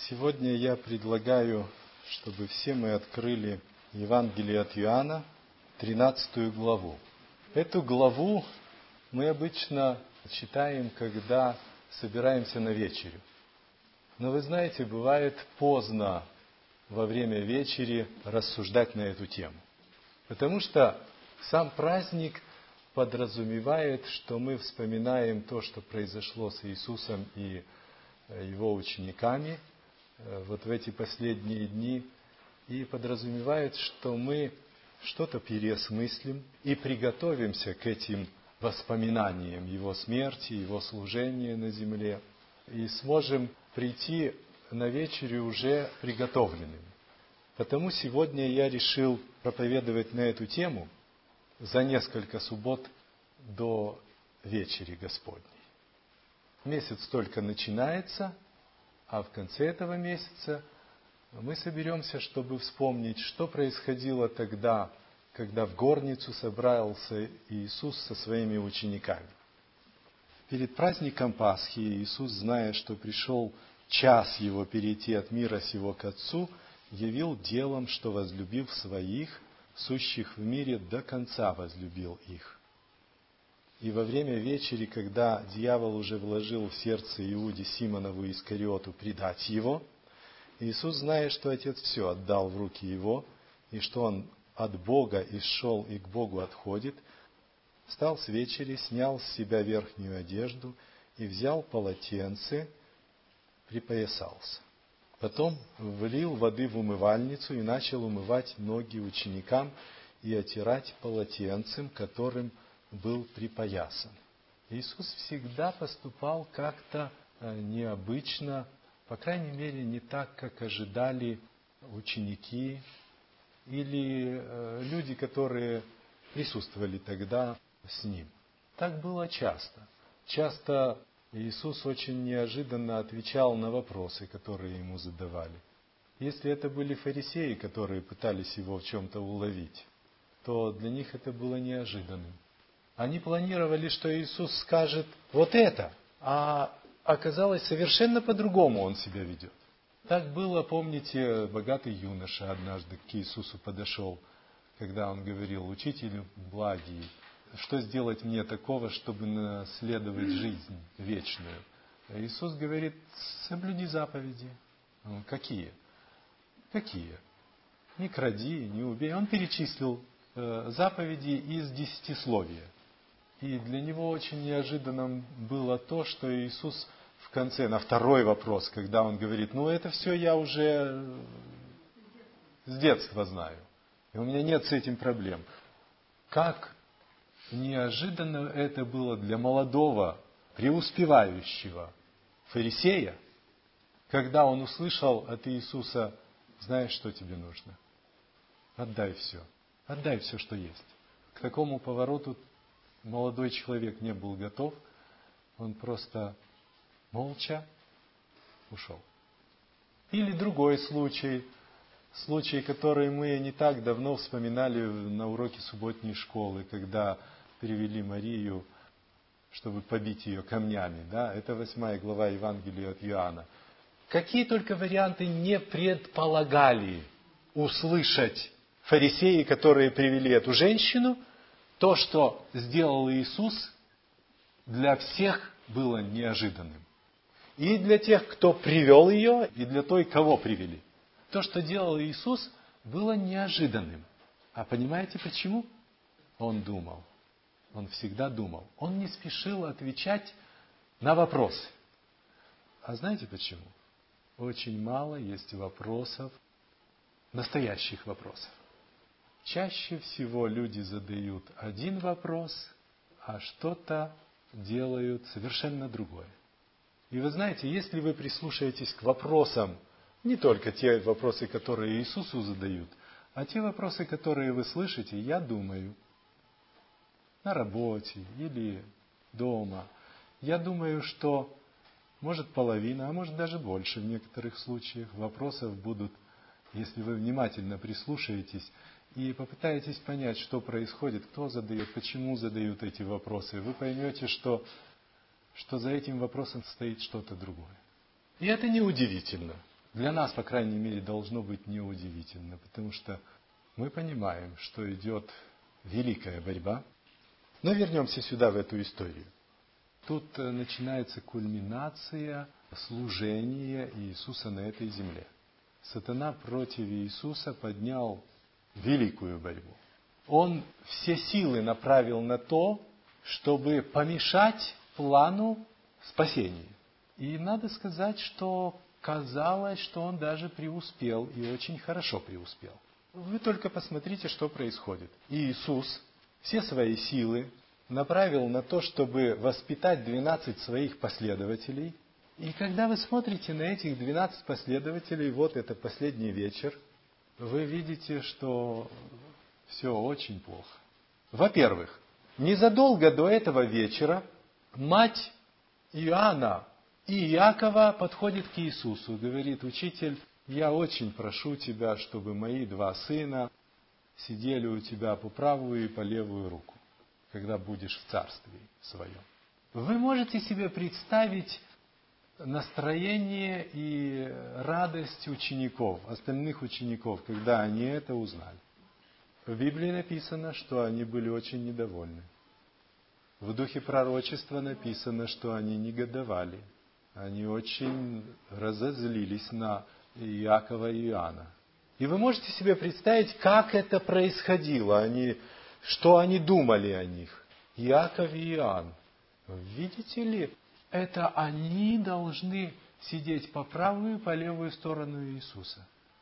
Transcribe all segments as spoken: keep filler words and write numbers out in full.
Сегодня я предлагаю, чтобы все мы открыли Евангелие от Иоанна, тринадцатую главу. Эту главу мы обычно читаем, когда собираемся на вечерю. Но вы знаете, бывает поздно во время вечери рассуждать на эту тему. Потому что сам праздник подразумевает, что мы вспоминаем то, что произошло с Иисусом и Его учениками вот в эти последние дни, и подразумевает, что мы что-то переосмыслим и приготовимся к этим воспоминаниям Его смерти, Его служения на земле, и сможем прийти на вечерю уже приготовленными. Потому сегодня я решил проповедовать на эту тему за несколько суббот до вечери Господней. Месяц только начинается, а в конце этого месяца мы соберемся, чтобы вспомнить, что происходило тогда, когда в горницу собрался Иисус со своими учениками. Перед праздником Пасхи Иисус, зная, что пришел час Его перейти от мира сего к Отцу, явил делом, что, возлюбив своих, сущих в мире, до конца возлюбил их. И во время вечери, когда дьявол уже вложил в сердце Иуде Симонову Искариоту предать Его, Иисус, зная, что Отец все отдал в руки Его, и что Он от Бога исшел и к Богу отходит, встал с вечери, снял с себя верхнюю одежду и взял полотенце, припоясался. Потом влил воды в умывальницу и начал умывать ноги ученикам и отирать полотенцем, которым был припоясан. Иисус всегда поступал как-то необычно, по крайней мере, не так, как ожидали ученики или люди, которые присутствовали тогда с Ним. Так было часто. Часто Иисус очень неожиданно отвечал на вопросы, которые Ему задавали. Если это были фарисеи, которые пытались Его в чем-то уловить, то для них это было неожиданным. Они планировали, что Иисус скажет вот это, а оказалось, совершенно по-другому Он себя ведет. Так было, помните, богатый юноша однажды к Иисусу подошел, когда он говорил: «Учителю благий, что сделать мне такого, чтобы наследовать жизнь вечную?» А Иисус говорит: «Соблюди заповеди». Ну, какие? Какие? Не кради, не убей. Он перечислил э, заповеди из десятисловия. И для него очень неожиданным было то, что Иисус в конце, на второй вопрос, когда он говорит: «Ну, это все я уже с детства знаю, и у меня нет с этим проблем». Как неожиданно это было для молодого, преуспевающего фарисея, когда он услышал от Иисуса: «Знаешь, что тебе нужно? Отдай все. Отдай все, что есть». К такому повороту молодой человек не был готов. Он просто молча ушел. Или другой случай. Случай, который мы не так давно вспоминали на уроке субботней школы, когда привели Марию, чтобы побить ее камнями. Да? Это восьмая глава Евангелия от Иоанна. Какие только варианты не предполагали услышать фарисеи, которые привели эту женщину, то, что сделал Иисус, для всех было неожиданным. И для тех, кто привел ее, и для той, кого привели. То, что делал Иисус, было неожиданным. А понимаете почему? Он думал. Он всегда думал. Он не спешил отвечать на вопросы. А знаете почему? Очень мало есть вопросов, настоящих вопросов. Чаще всего люди задают один вопрос, а что-то делают совершенно другое. И вы знаете, если вы прислушаетесь к вопросам, не только те вопросы, которые Иисусу задают, а те вопросы, которые вы слышите: «Я думаю», на работе или дома, я думаю, что может половина, а может даже больше в некоторых случаях вопросов будут, если вы внимательно прислушаетесь и попытаетесь понять, что происходит, кто задает, почему задают эти вопросы, вы поймете, что, что за этим вопросом стоит что-то другое. И это неудивительно. Для нас, по крайней мере, должно быть неудивительно, потому что мы понимаем, что идет великая борьба. Но вернемся сюда, в эту историю. Тут начинается кульминация служения Иисуса на этой земле. Сатана против Иисуса поднял великую борьбу. Он все силы направил на то, чтобы помешать плану спасения. И надо сказать, что казалось, что он даже преуспел, и очень хорошо преуспел. Вы только посмотрите, что происходит. Иисус все свои силы направил на то, чтобы воспитать двенадцать своих последователей. И когда вы смотрите на этих двенадцать последователей, вот это последний вечер, вы видите, что все очень плохо. Во-первых, незадолго до этого вечера мать Иоанна и Иакова подходит к Иисусу и говорит: «Учитель, я очень прошу тебя, чтобы мои два сына сидели у тебя по правую и по левую руку, когда будешь в царстве своем». Вы можете себе представить настроение и радость учеников, остальных учеников, когда они это узнали? В Библии написано, что они были очень недовольны. В духе пророчества написано, что они негодовали. Они очень разозлились на Иакова и Иоанна. И вы можете себе представить, как это происходило, они, что они думали о них. Иаков и Иоанн. Видите ли, это они должны сидеть по правую и по левую сторону Иисуса.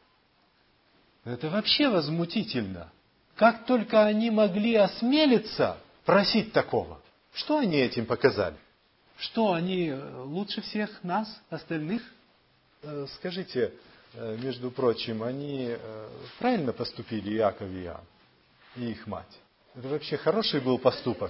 Это вообще возмутительно. Как только они могли осмелиться просить такого. Что они этим показали? Что они лучше всех нас, остальных? Скажите, между прочим, они правильно поступили, Иаков и Иоанн, и их мать? Это вообще хороший был поступок?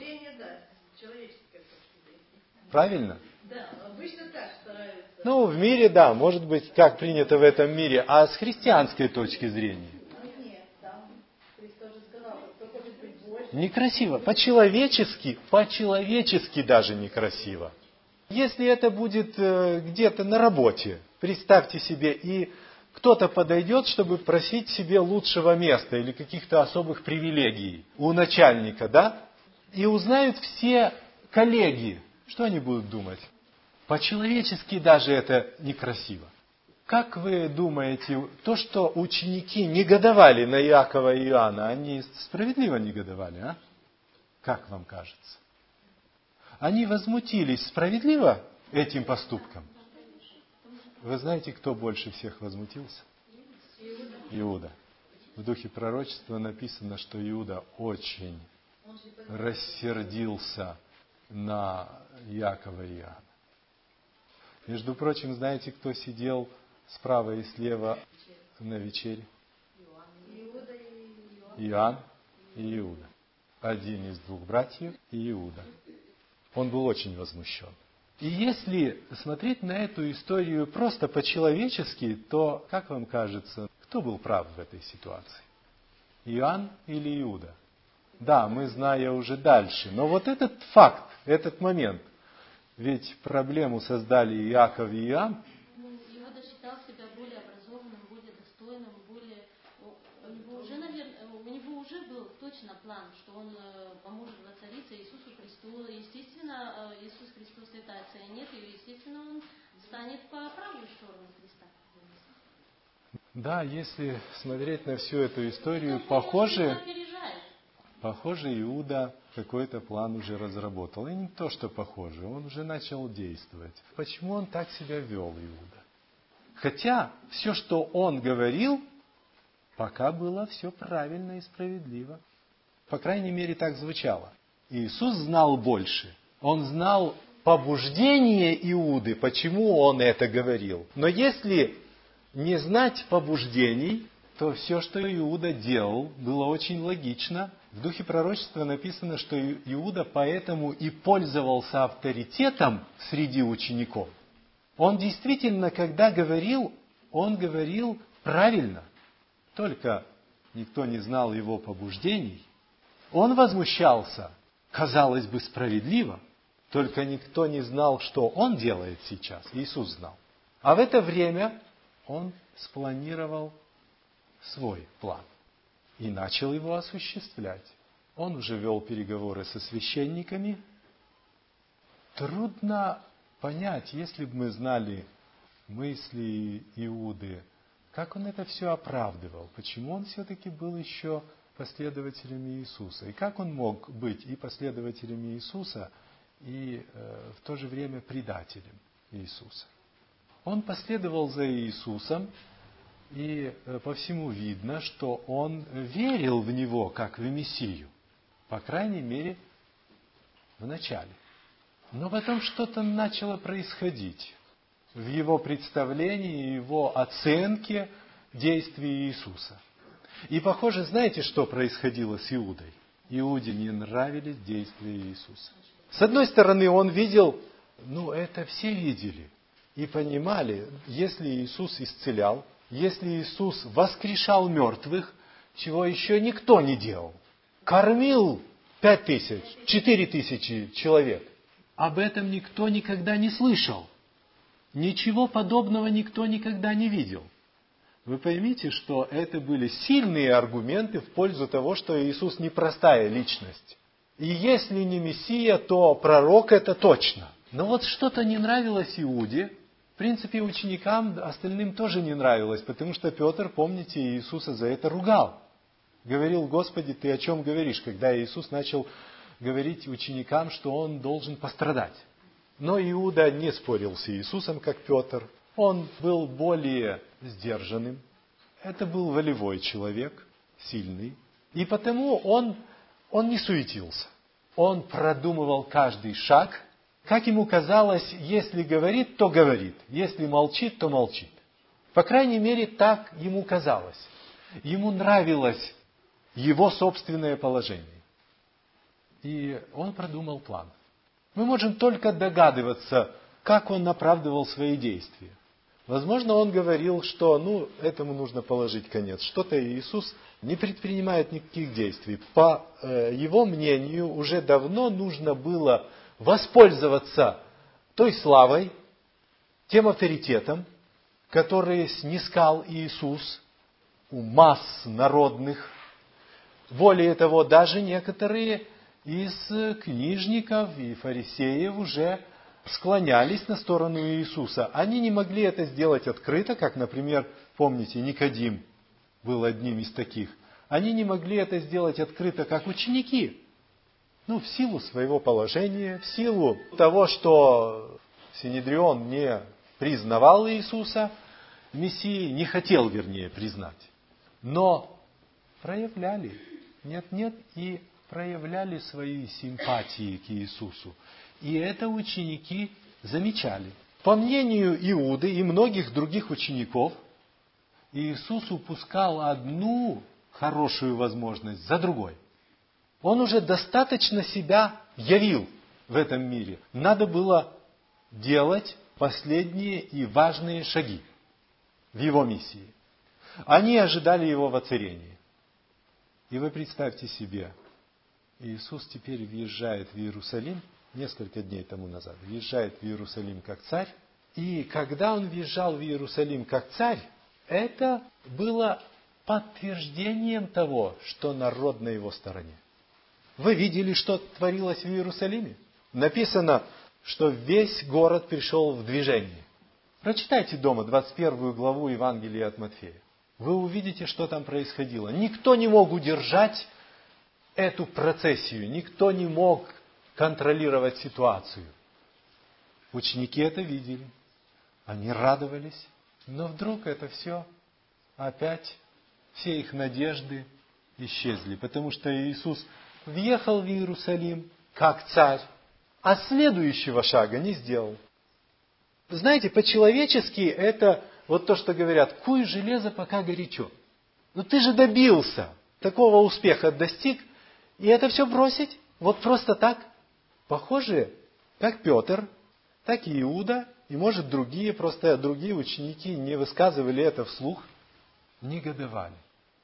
Правильно? Да, обычно так стараются. Ну, в мире, да, может быть, как принято в этом мире, а с христианской точки зрения? Нет, там Христос же сказал, кто хочет быть больше. Некрасиво. По-человечески, по-человечески даже некрасиво. Если это будет где-то на работе, представьте себе, и кто-то подойдет, чтобы просить себе лучшего места или каких-то особых привилегий у начальника, да? И узнают все коллеги, что они будут думать? По-человечески даже это некрасиво. Как вы думаете, то, что ученики негодовали на Иакова и Иоанна, они справедливо негодовали, а? Как вам кажется? Они возмутились справедливо этим поступком? Вы знаете, кто больше всех возмутился? Иуда. В духе пророчества написано, что Иуда очень рассердился на Иакова и Иоанна. Между прочим, знаете, кто сидел справа и слева на вечере? Иоанн и Иуда. Один из двух братьев и Иуда. Он был очень возмущен. И если смотреть на эту историю просто по-человечески, то, как вам кажется, кто был прав в этой ситуации? Иоанн или Иуда? Да, мы зная уже дальше. Но вот этот факт, этот момент, ведь проблему создали Иаков и Иоанн. Иуда считал себя более образованным, более достойным, более... У него уже, наверное, у него уже был точно план, что он поможет воцариться Иисусу Христу. Естественно, Иисус Христос святая ценит, и, естественно, он станет по правую сторону Христа. Да, если смотреть на всю эту историю, похоже... Похоже, Иуда какой-то план уже разработал. И не то, что похоже, он уже начал действовать. Почему он так себя вел, Иуда? Хотя все, что он говорил, пока было все правильно и справедливо. По крайней мере, так звучало. Иисус знал больше. Он знал побуждение Иуды, почему он это говорил. Но если не знать побуждений, то все, что Иуда делал, было очень логично. В духе пророчества написано, что Иуда поэтому и пользовался авторитетом среди учеников. Он действительно, когда говорил, он говорил правильно. Только никто не знал его побуждений. Он возмущался, казалось бы, справедливо. Только никто не знал, что он делает сейчас. Иисус знал. А в это время он спланировал свой план и начал его осуществлять. Он уже вел переговоры со священниками. Трудно понять, если бы мы знали мысли Иуды, как он это все оправдывал, почему он все-таки был еще последователем Иисуса, и как он мог быть и последователем Иисуса, и э, в то же время предателем Иисуса. Он последовал за Иисусом, и э, по всему видно, что он верил в Него как в Мессию, по крайней мере, в начале. Но потом что-то начало происходить в его представлении, его оценке действий Иисуса. И похоже, знаете, что происходило с Иудой? Иуде не нравились действия Иисуса. С одной стороны, он видел, ну это все видели и понимали, если Иисус исцелял, если Иисус воскрешал мертвых, чего еще никто не делал, кормил пять тысяч, четыре тысячи человек, об этом никто никогда не слышал. Ничего подобного никто никогда не видел. Вы поймите, что это были сильные аргументы в пользу того, что Иисус непростая личность. И если не Мессия, то пророк это точно. Но вот что-то не нравилось Иуде. В принципе, ученикам остальным тоже не нравилось, потому что Петр, помните, Иисуса за это ругал. Говорил: Господи, ты о чем говоришь? Когда Иисус начал говорить ученикам, что он должен пострадать. Но Иуда не спорил с Иисусом, как Петр. Он был более сдержанным. Это был волевой человек, сильный. И потому он, он не суетился. Он продумывал каждый шаг. Как ему казалось, если говорит, то говорит. Если молчит, то молчит. По крайней мере, так ему казалось. Ему нравилось его собственное положение. И он продумал план. Мы можем только догадываться, как он оправдывал свои действия. Возможно, он говорил, что ну, этому нужно положить конец. Что-то Иисус не предпринимает никаких действий. По э, его мнению, уже давно нужно было воспользоваться той славой, тем авторитетом, который снискал Иисус у масс народных. Более того, даже некоторые из книжников и фарисеев уже склонялись на сторону Иисуса. Они не могли это сделать открыто, как, например, помните, Никодим был одним из таких. Они не могли это сделать открыто, как ученики. Ну, в силу своего положения, в силу того, что Синедрион не признавал Иисуса, Мессии не хотел, вернее, признать. Но проявляли, нет-нет, и проявляли свои симпатии к Иисусу. И это ученики замечали. По мнению Иуды и многих других учеников, Иисус упускал одну хорошую возможность за другой. Он уже достаточно себя явил в этом мире. Надо было делать последние и важные шаги в его миссии. Они ожидали его воцарения. И вы представьте себе, Иисус теперь въезжает в Иерусалим, несколько дней тому назад, въезжает в Иерусалим как царь. И когда он въезжал в Иерусалим как царь, это было подтверждением того, что народ на его стороне. Вы видели, что творилось в Иерусалиме? Написано, что весь город пришел в движение. Прочитайте дома двадцать первую главу Евангелия от Матфея. Вы увидите, что там происходило. Никто не мог удержать эту процессию, никто не мог контролировать ситуацию. Ученики это видели, они радовались, но вдруг это все, опять все их надежды исчезли, потому что Иисус въехал в Иерусалим как царь, а следующего шага не сделал. Знаете, по-человечески это вот то, что говорят: куй железо, пока горячо. Но ты же добился, такого успеха достиг, и это все бросить? Вот просто так? Похоже, как Петр, так и Иуда, и, может, другие, просто другие ученики не высказывали это вслух, негодовали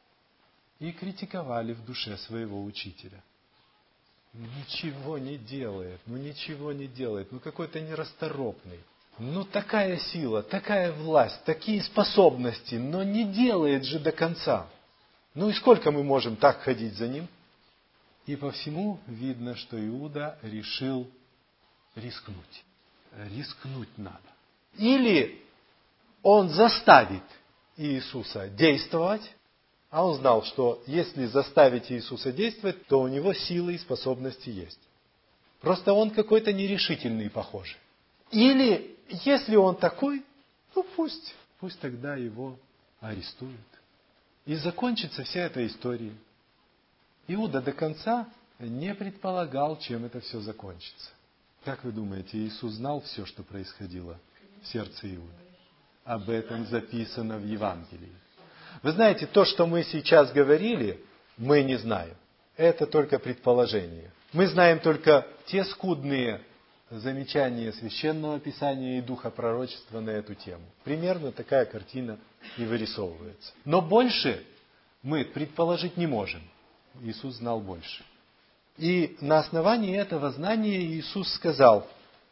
и критиковали в душе своего учителя. Ничего не делает, ну ничего не делает, ну какой-то нерасторопный. Ну, такая сила, такая власть, такие способности, но не делает же до конца. Ну и сколько мы можем так ходить за ним? И по всему видно, что Иуда решил рискнуть. Рискнуть надо. Или он заставит Иисуса действовать, а он знал, что если заставить Иисуса действовать, то у него силы и способности есть. Просто он какой-то нерешительный, похоже. Или, если он такой, ну пусть, пусть тогда его арестуют. И закончится вся эта история. Иуда до конца не предполагал, чем это все закончится. Как вы думаете, Иисус знал все, что происходило в сердце Иуды? Об этом записано в Евангелии. Вы знаете, то, что мы сейчас говорили, мы не знаем. Это только предположение. Мы знаем только те скудные замечания Священного Писания и Духа Пророчества на эту тему. Примерно такая картина и вырисовывается. Но больше мы предположить не можем. Иисус знал больше. И на основании этого знания Иисус сказал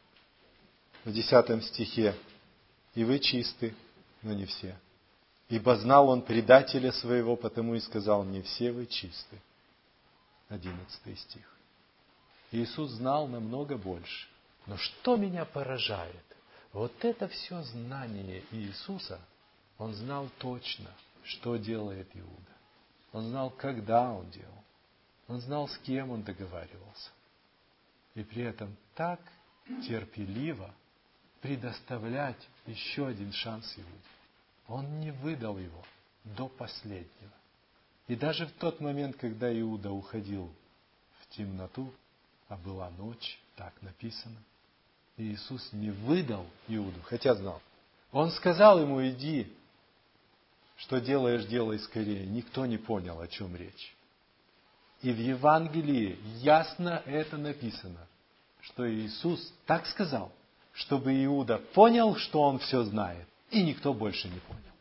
в десятом стихе: «И вы чисты, но не все. Ибо знал он предателя своего, потому и сказал: не все вы чисты». одиннадцатый стих. Иисус знал намного больше. Но что меня поражает? Вот это все знание Иисуса, Он знал точно, что делает Иуда. Он знал, когда он делал. Он знал, с кем он договаривался. И при этом так терпеливо предоставлять еще один шанс Иуде. Он не выдал его до последнего. И даже в тот момент, когда Иуда уходил в темноту, а была ночь, так написано, Иисус не выдал Иуду, хотя знал. Он сказал ему: иди, что делаешь, делай скорее. Никто не понял, о чем речь. И в Евангелии ясно это написано, что Иисус так сказал, чтобы Иуда понял, что он все знает, и никто больше не понял.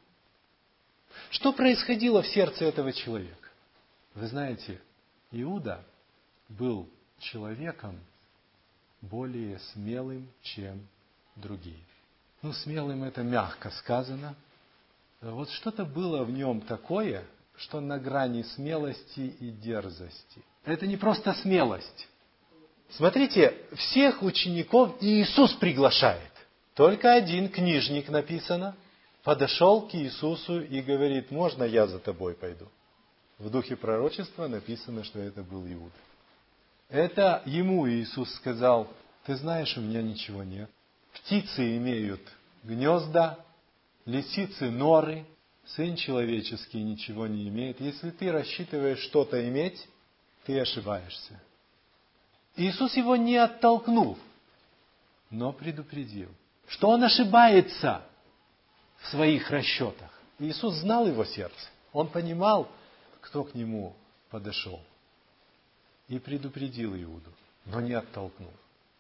Что происходило в сердце этого человека? Вы знаете, Иуда был человеком более смелым, чем другие. Ну, смелым это мягко сказано. Вот что-то было в нем такое, что на грани смелости и дерзости. Это не просто смелость. Смотрите, всех учеников Иисус приглашает. Только один книжник, написано, подошел к Иисусу и говорит: можно я за тобой пойду? В духе пророчества написано, что это был Иуда. Это ему Иисус сказал: ты знаешь, у меня ничего нет. Птицы имеют гнезда, лисицы норы, Сын человеческий ничего не имеет. Если ты рассчитываешь что-то иметь, ты ошибаешься. Иисус его не оттолкнул, но предупредил, что он ошибается в своих расчетах. Иисус знал его сердце. Он понимал, кто к нему подошел. И предупредил Иуду, но не оттолкнул.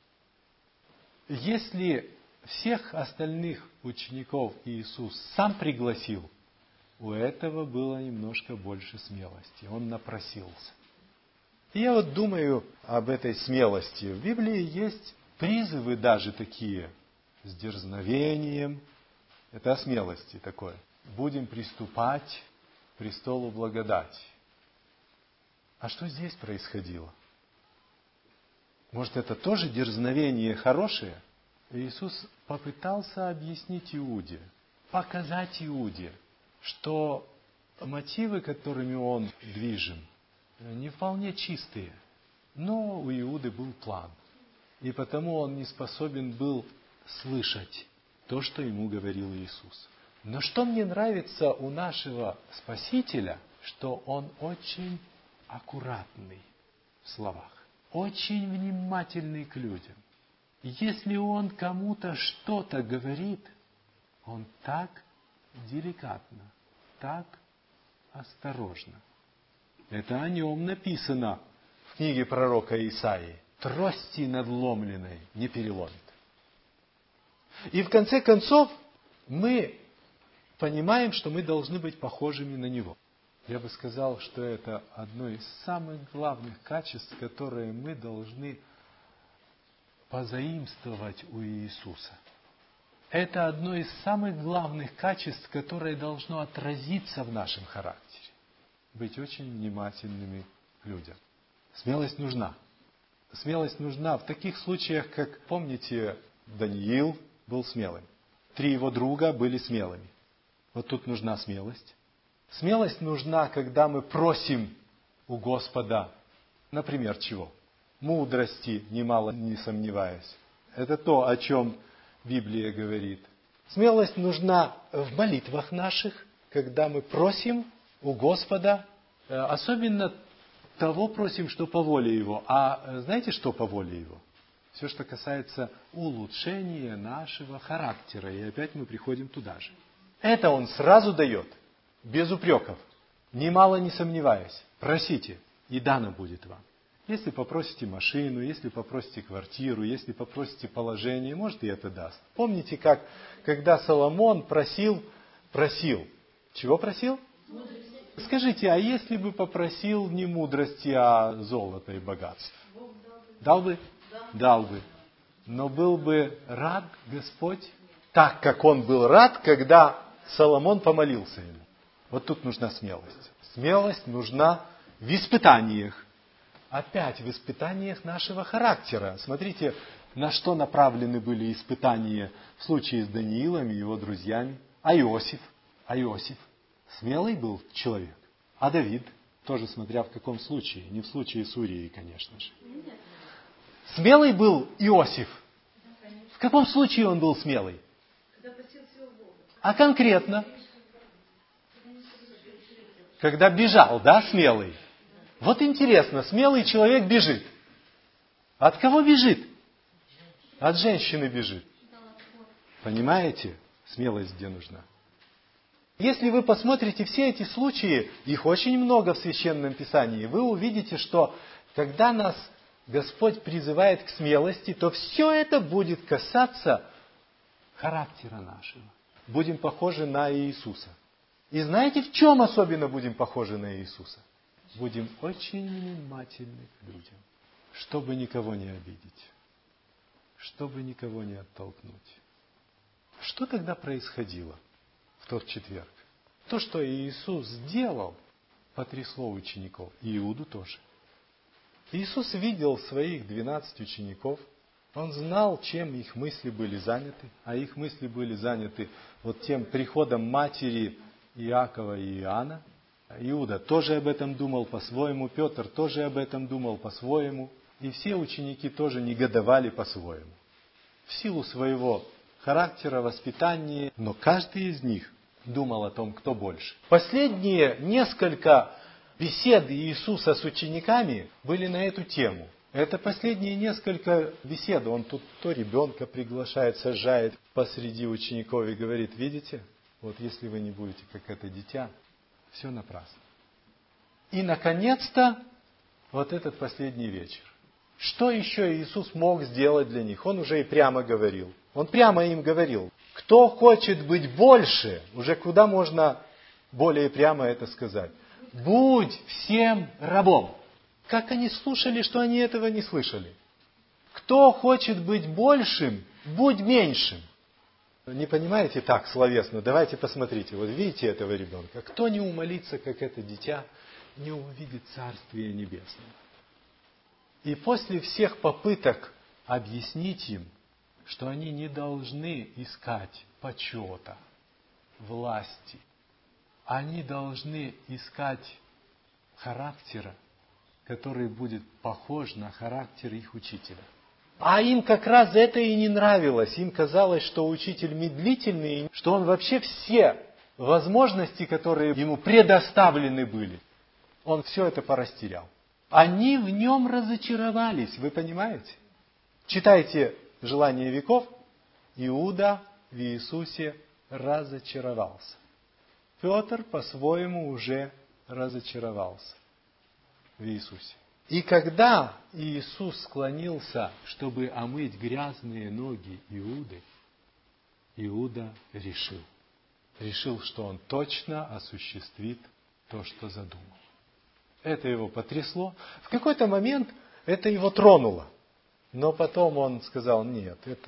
Если всех остальных учеников Иисус сам пригласил, у этого было немножко больше смелости. Он напросился. И я вот думаю об этой смелости. В Библии есть призывы даже такие, с дерзновением. Это о смелости такое. Будем приступать к престолу благодати. А что здесь происходило? Может, это тоже дерзновение хорошее? Иисус попытался объяснить Иуде, показать Иуде, что мотивы, которыми он движим, не вполне чистые. Но у Иуды был план. И потому он не способен был слышать то, что ему говорил Иисус. Но что мне нравится у нашего Спасителя, что он очень аккуратный в словах, очень внимательный к людям. Если он кому-то что-то говорит, он так деликатно, так осторожно. Это о нем написано в книге пророка Исаии. Трости надломленной не переломит. И в конце концов мы понимаем, что мы должны быть похожими на Него. Я бы сказал, что это одно из самых главных качеств, которые мы должны позаимствовать у Иисуса. Это одно из самых главных качеств, которое должно отразиться в нашем характере. Быть очень внимательными к людям. Смелость нужна. Смелость нужна в таких случаях, как, помните, Даниил был смелым. Три его друга были смелыми. Вот тут нужна смелость. Смелость нужна, когда мы просим у Господа, например, чего? Мудрости, немало не сомневаюсь. Это то, о чем Библия говорит. Смелость нужна в молитвах наших, когда мы просим у Господа, особенно того просим, что по воле Его. А знаете, что по воле Его? Все, что касается улучшения нашего характера. И опять мы приходим туда же. Это Он сразу дает, без упреков, немало не сомневаясь. Просите, и дано будет вам. Если попросите машину, если попросите квартиру, если попросите положение, может, и это даст. Помните, как, когда Соломон просил, просил. Чего просил? Мудрости. Скажите, а если бы попросил не мудрости, а золота и богатств? Дал бы? Дал бы. Но был бы рад Господь, так как Он был рад, когда Соломон помолился Ему. Вот тут нужна смелость. Смелость нужна в испытаниях. Опять в испытаниях нашего характера. Смотрите, на что направлены были испытания в случае с Даниилом и его друзьями. А Иосиф? А Иосиф? Смелый был человек. А Давид? Тоже смотря в каком случае. Не в случае с Урией, конечно же. Смелый был Иосиф. В каком случае он был смелый? А конкретно? Когда бежал, да, смелый? Вот интересно, смелый человек бежит. От кого бежит? От женщины бежит. Понимаете? Смелость где нужна? Если вы посмотрите все эти случаи, их очень много в Священном Писании, вы увидите, что когда нас Господь призывает к смелости, то все это будет касаться характера нашего. Будем похожи на Иисуса. И знаете, в чем особенно будем похожи на Иисуса? Будем очень внимательны к людям, чтобы никого не обидеть, чтобы никого не оттолкнуть. Что тогда происходило в тот четверг? То, что Иисус сделал, потрясло учеников, и Иуду тоже. Иисус видел своих двенадцать учеников, Он знал, чем их мысли были заняты, а их мысли были заняты вот тем приходом матери Иакова и Иоанна. Иуда тоже об этом думал по-своему, Петр тоже об этом думал по-своему, и все ученики тоже негодовали по-своему. В силу своего характера, воспитания, но каждый из них думал о том, кто больше. Последние несколько бесед Иисуса с учениками были на эту тему. Это последние несколько бесед. Он тут то ребенка приглашает, сажает посреди учеников и говорит: видите, вот если вы не будете как это дитя, все напрасно. И, наконец-то, вот этот последний вечер. Что еще Иисус мог сделать для них? Он уже и прямо говорил. Он прямо им говорил: кто хочет быть больше, уже куда можно более прямо это сказать? Будь всем рабом. Как они слушали, что они этого не слышали? Кто хочет быть большим, будь меньшим. Не понимаете так словесно? Давайте посмотрите. Вот видите этого ребенка? Кто не умолится, как это дитя, не увидит Царствие Небесное. И после всех попыток объяснить им, что они не должны искать почета, власти, они должны искать характера, который будет похож на характер их учителя. А им как раз это и не нравилось. Им казалось, что учитель медлительный, что он вообще все возможности, которые ему предоставлены были, он все это порастерял. Они в нем разочаровались, вы понимаете? Читайте «Желание веков», Иуда в Иисусе разочаровался. Петр по-своему уже разочаровался в Иисусе. И когда Иисус склонился, чтобы омыть грязные ноги Иуды, Иуда решил. Решил, что он точно осуществит то, что задумал. Это его потрясло. В какой-то момент это его тронуло. Но потом он сказал: нет, это,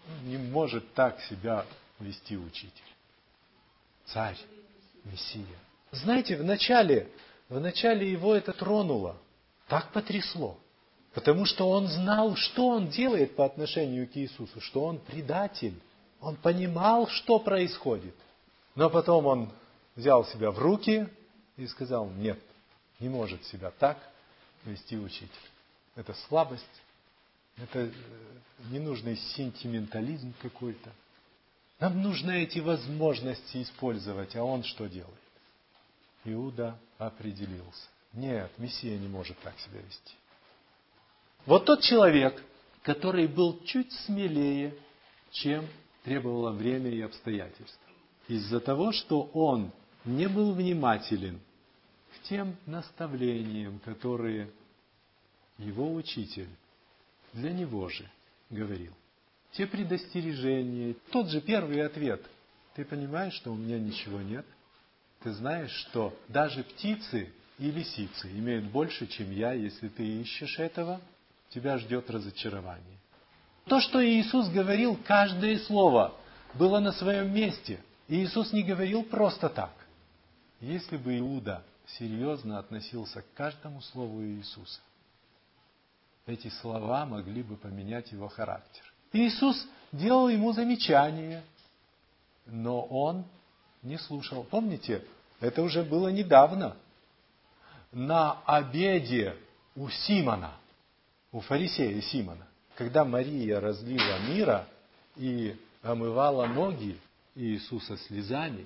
Не может так себя вести учитель. Царь, Мессия. Знаете, вначале, вначале его это тронуло, так потрясло. Потому что он знал, что он делает по отношению к Иисусу, что он предатель. Он понимал, что происходит. Но потом он взял себя в руки и сказал: нет, не может себя так вести учитель. Это слабость, это ненужный сентиментализм какой-то. Нам нужно эти возможности использовать, а он что делает? Иуда определился. Нет, Мессия не может так себя вести. Вот тот человек, который был чуть смелее, чем требовало время и обстоятельства. Из-за того, что он не был внимателен к тем наставлениям, которые его учитель для него же говорил. Те предостережения, тот же первый ответ. Ты понимаешь, что у меня ничего нет? Ты знаешь, что даже птицы и лисицы имеют больше, чем я, если ты ищешь этого, тебя ждет разочарование. То, что Иисус говорил, каждое слово было на своем месте. И Иисус не говорил просто так. Если бы Иуда серьезно относился к каждому слову Иисуса, эти слова могли бы поменять его характер. Иисус делал ему замечания, но он не слушал. Помните, это уже было недавно. На обеде у Симона, у фарисея Симона, когда Мария разлила мира и омывала ноги Иисуса слезами,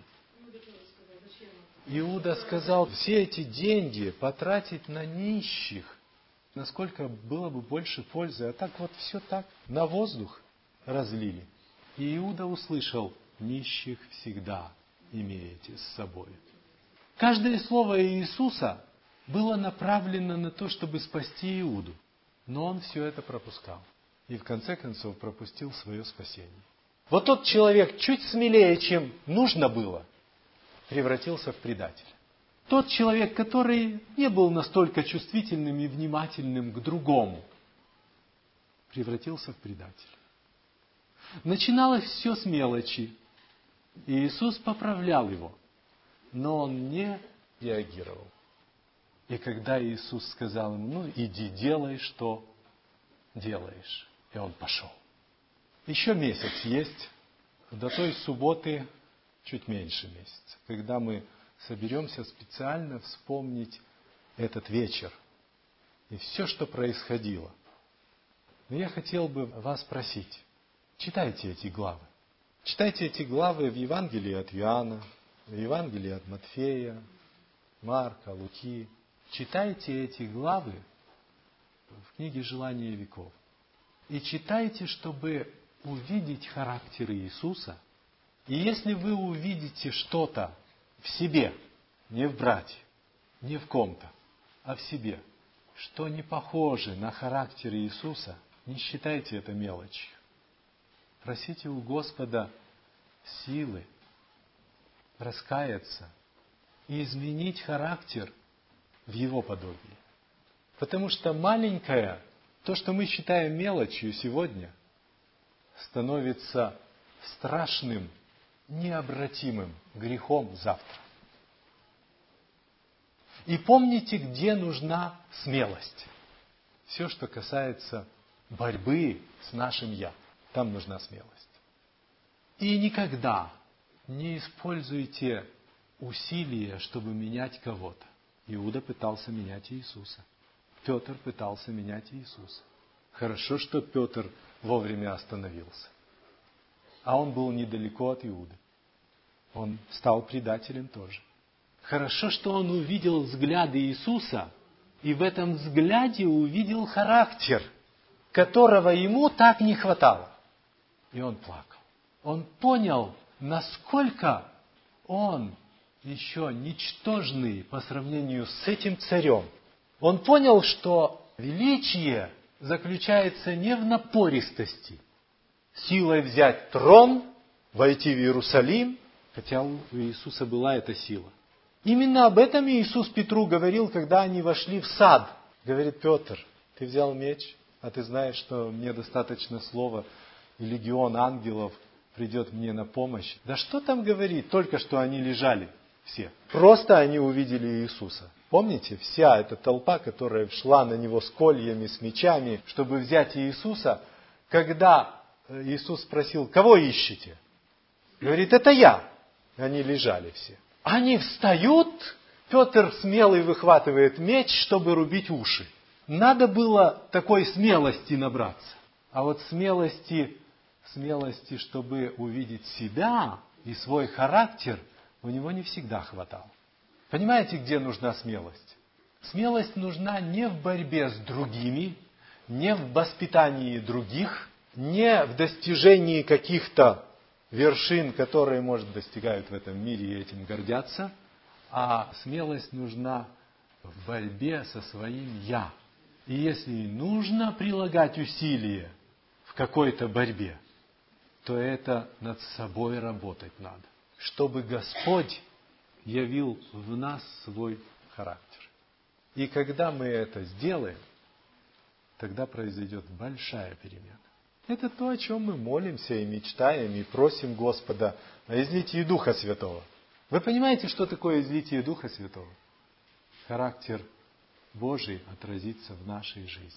Иуда сказал: все эти деньги потратить на нищих, насколько было бы больше пользы. А так вот все так, на воздух разлили. И Иуда услышал: нищих всегда имеете с собой. Каждое слово Иисуса было направлено на то, чтобы спасти Иуду. Но он все это пропускал. И в конце концов пропустил свое спасение. Вот тот человек, чуть смелее, чем нужно было, превратился в предателя. Тот человек, который не был настолько чувствительным и внимательным к другому, превратился в предателя. Начиналось все с мелочи. И Иисус поправлял его. Но он не реагировал. И когда Иисус сказал ему: ну, иди, делай, что делаешь. И он пошел. Еще месяц есть. До той субботы чуть меньше месяца. Когда мы соберемся специально вспомнить этот вечер. И все, что происходило. Но я хотел бы вас спросить. Читайте эти главы. Читайте эти главы в Евангелии от Иоанна, в Евангелии от Матфея, Марка, Луки. Читайте эти главы в книге «Желания веков». И читайте, чтобы увидеть характер Иисуса. И если вы увидите что-то в себе, не в брате, не в ком-то, а в себе, что не похоже на характер Иисуса, не считайте это мелочью. Просите у Господа силы раскаяться и изменить характер в Его подобие. Потому что маленькое, то, что мы считаем мелочью сегодня, становится страшным, необратимым грехом завтра. И помните, где нужна смелость. Все, что касается борьбы с нашим «я», там нужна смелость. И никогда не используйте усилия, чтобы менять кого-то. Иуда пытался менять Иисуса. Петр пытался менять Иисуса. Хорошо, что Петр вовремя остановился. А он был недалеко от Иуды. Он стал предателем тоже. Хорошо, что он увидел взгляд Иисуса, и в этом взгляде увидел характер, которого ему так не хватало. И он плакал. Он понял, насколько он еще ничтожный по сравнению с этим царем. Он понял, что величие заключается не в напористости, силой взять трон, войти в Иерусалим, хотя у Иисуса была эта сила. Именно об этом Иисус Петру говорил, когда они вошли в сад. Говорит: Петр, ты взял меч, а ты знаешь, что мне достаточно слова и легион ангелов придет мне на помощь. Да что там говорить, только что они лежали все. Просто они увидели Иисуса. Помните, вся эта толпа, которая шла на него с кольями, с мечами, чтобы взять Иисуса, когда Иисус спросил, кого ищете? Говорит, это я. Они лежали все. Они встают, Петр смелый выхватывает меч, чтобы рубить уши. Надо было такой смелости набраться. А вот смелости, смелости, чтобы увидеть себя и свой характер, у него не всегда хватало. Понимаете, где нужна смелость? Смелость нужна не в борьбе с другими, не в воспитании других, не в достижении каких-то вершин, которые, может, достигают в этом мире и этим гордятся, а смелость нужна в борьбе со своим «я». И если нужно прилагать усилия в какой-то борьбе, то это над собой работать надо, чтобы Господь явил в нас свой характер. И когда мы это сделаем, тогда произойдет большая перемена. Это то, о чем мы молимся и мечтаем, и просим Господа о излитии Духа Святого. Вы понимаете, что такое излитие Духа Святого? Характер Божий отразится в нашей жизни.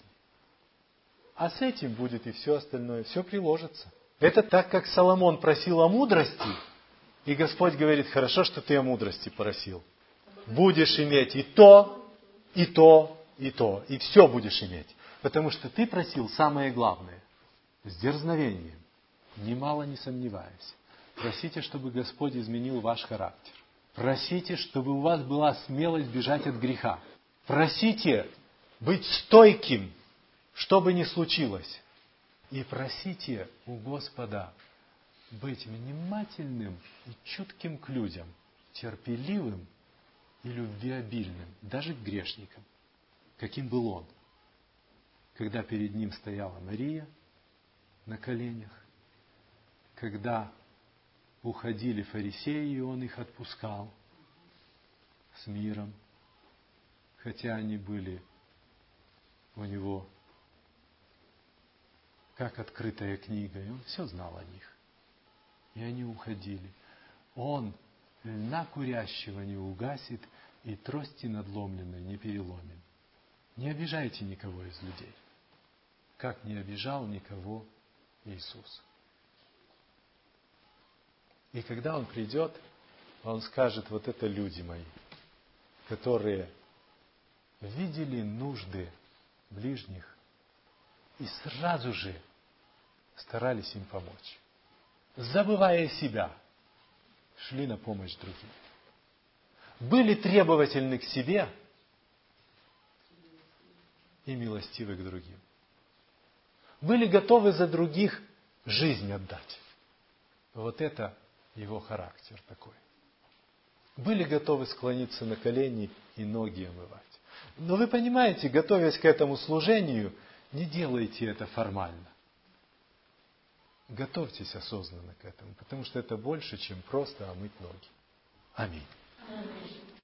А с этим будет и все остальное, все приложится. Это так, как Соломон просил о мудрости, и Господь говорит, хорошо, что ты о мудрости просил. Будешь иметь и то, и то, и то, и все будешь иметь. Потому что ты просил самое главное. С дерзновением, немало не сомневаясь. Просите, чтобы Господь изменил ваш характер. Просите, чтобы у вас была смелость бежать от греха. Просите быть стойким, что бы ни случилось. И просите у Господа быть внимательным и чутким к людям, терпеливым и любвеобильным, даже к грешникам, каким был он, когда перед ним стояла Мария на коленях, когда уходили фарисеи, и он их отпускал с миром, хотя они были у него как открытая книга, и он все знал о них. И они уходили. Он льна курящего не угасит, и трости надломленной не переломит. Не обижайте никого из людей, как не обижал никого Иисус. И когда Он придет, Он скажет, вот это люди мои, которые видели нужды ближних и сразу же старались им помочь. Забывая себя, шли на помощь другим. Были требовательны к себе и милостивы к другим. Были готовы за других жизнь отдать. Вот это его характер такой. Были готовы склониться на колени и ноги омывать. Но вы понимаете, готовясь к этому служению, не делайте это формально. Готовьтесь осознанно к этому, потому что это больше, чем просто омыть ноги. Аминь.